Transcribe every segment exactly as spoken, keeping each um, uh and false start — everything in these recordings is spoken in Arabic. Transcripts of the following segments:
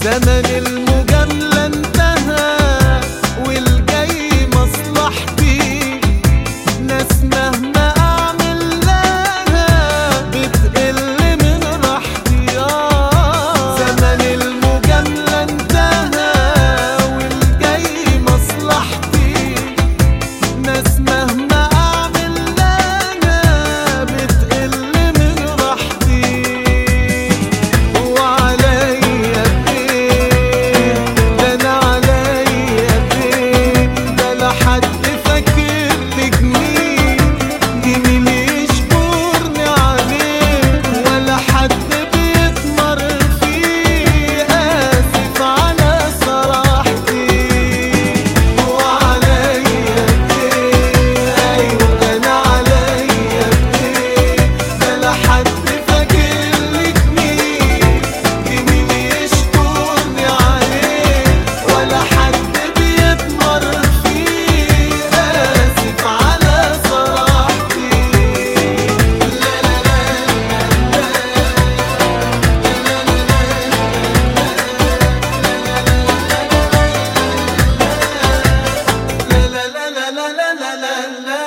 زمن المجاملة انتهى والجاي مصلحتي، ناس مهما اعمل لها بتقل من راحتي. آه زمن المجاملة انتهى والجاي مصلحتي، ناس مهما اعمل لها بتقل من راحتي. وعليا بايه ده انا عليا بايه، ده لا حد فاكر لي جميل جميل يشكرني عليه، ولا حد بيتمر فيه. اسف على صراحتي. وعليا بايه ايوه انا عليا بايه، ده لا حد فاكر لي جميل جميل يشكرني عليه، ولا حد بيتمر فيه. اسف على صراحتي. لا لا لا لا لا لا لا لا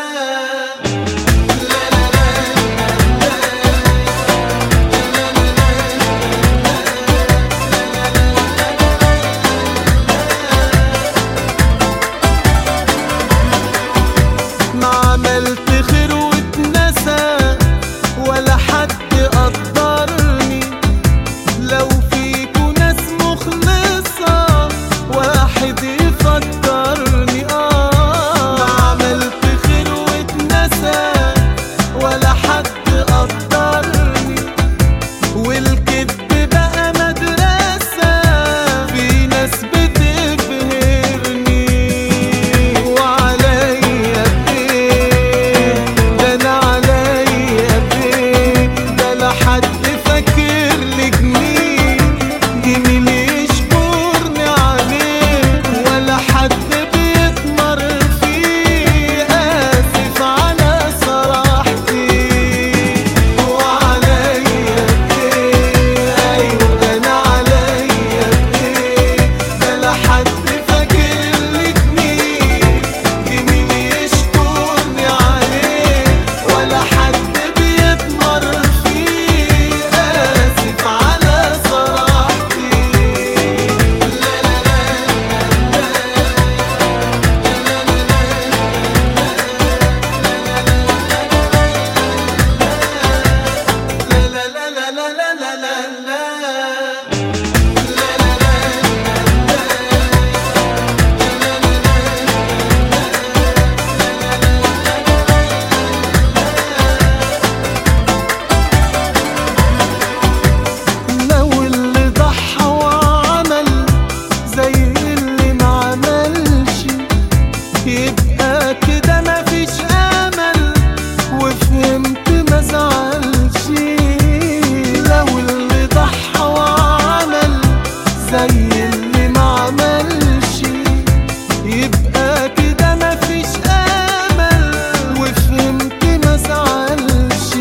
ما عملت خير واتنسى، ولا حد قدرني. لو فيكوا ناس مخلصة واحد يفكرني. آه ما عملت خير واتنسى، ولا حد قدرني. والكذب بقى مدرسة، في ناس بتبهرني. وعليا بايه ده انا عليا بايه، ده لا حد فاكر لي جميل جميل يشكرني عليه، ولا حد بيتمر فيه. اسف على صراحتي. وعليا بايه ايوه انا عليا بايه، ده لا حد فاكر لي جميل جميل يشكرني عليه، ولا حد بيتمر فيه. اسف على صراحتي. لا لا لا لا لا لا لا لا لو اللي ضحى وعمل زي اللي ما عملش، يبقى كده مفيش امل وفهمت ما زعلش. لو اللي ضحى وعمل زي اللي ما عملش، يبقى كده مفيش امل وفهمت ما زعلش.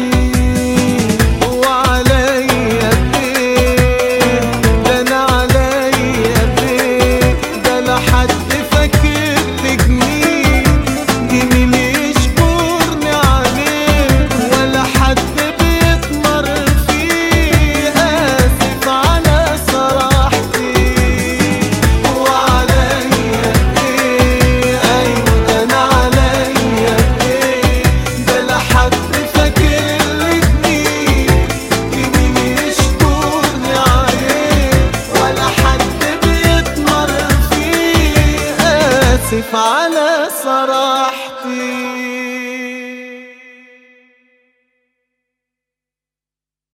وعليا بايه ده انا عليا بايه، ده لا حد فاكر لي جميل جميل يشكرني عليه، ولا حد بيتمر فيه. اسف على صراحتي. وعليا بايه ايوه انا عليا بايه، ده لا حد فاكر لي جميل جميل يشكرني عليه، ولا حد بيتمر فيه. اسف على صراحتي.